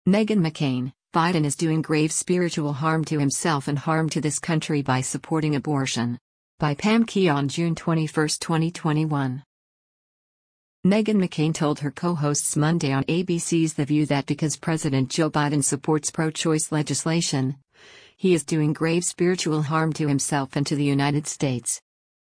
Meghan McCain, Biden is doing grave spiritual harm to himself and harm to this country by supporting abortion. By Pam Keon, June 21, 2021. Meghan McCain told her co-hosts Monday on ABC's The View that because President Joe Biden supports pro-choice legislation, he is doing grave spiritual harm to himself and to the United States.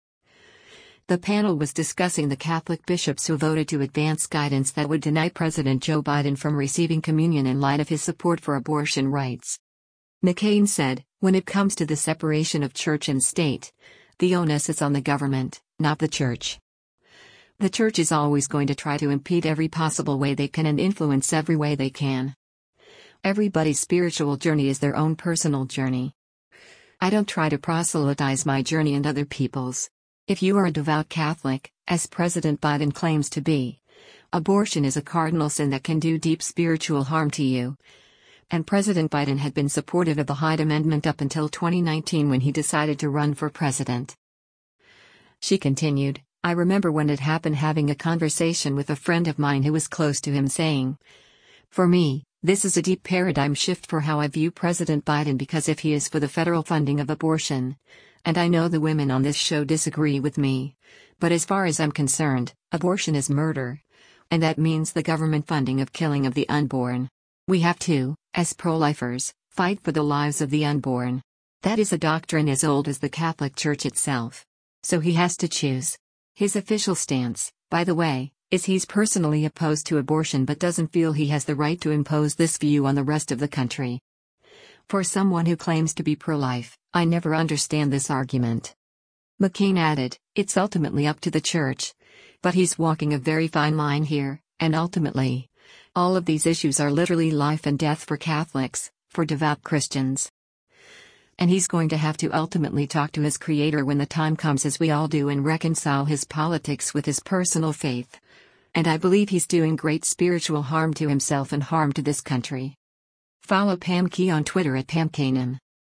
The panel was discussing the Catholic bishops who voted to advance guidance that would deny President Joe Biden from receiving communion in light of his support for abortion rights. McCain said, "When it comes to the separation of church and state, the onus is on the government, not the church. The church is always going to try to impede every possible way they can and influence every way they can. Everybody's spiritual journey is their own personal journey. I don't try to proselytize my journey and other people's. If you are a devout Catholic, as President Biden claims to be, abortion is a cardinal sin that can do deep spiritual harm to you." And President Biden had been supportive of the Hyde Amendment up until 2019 when he decided to run for president. She continued, "I remember when it happened having a conversation with a friend of mine who was close to him saying, 'For me, this is a deep paradigm shift for how I view President Biden because if he is for the federal funding of abortion, and I know the women on this show disagree with me, but as far as I'm concerned, abortion is murder. And that means the government funding of killing of the unborn. We have to, as pro-lifers, fight for the lives of the unborn. That is a doctrine as old as the Catholic Church itself. So he has to choose.' His official stance, by the way, is he's personally opposed to abortion but doesn't feel he has the right to impose this view on the rest of the country. For someone who claims to be pro-life, I never understand this argument." McCain added, "It's ultimately up to the church. But he's walking a very fine line here, and ultimately, all of these issues are literally life and death for Catholics, for devout Christians. And he's going to have to ultimately talk to his Creator when the time comes, as we all do, and reconcile his politics with his personal faith. And I believe he's doing great spiritual harm to himself and harm to this country." Follow Pam Keon on Twitter at PamKenan.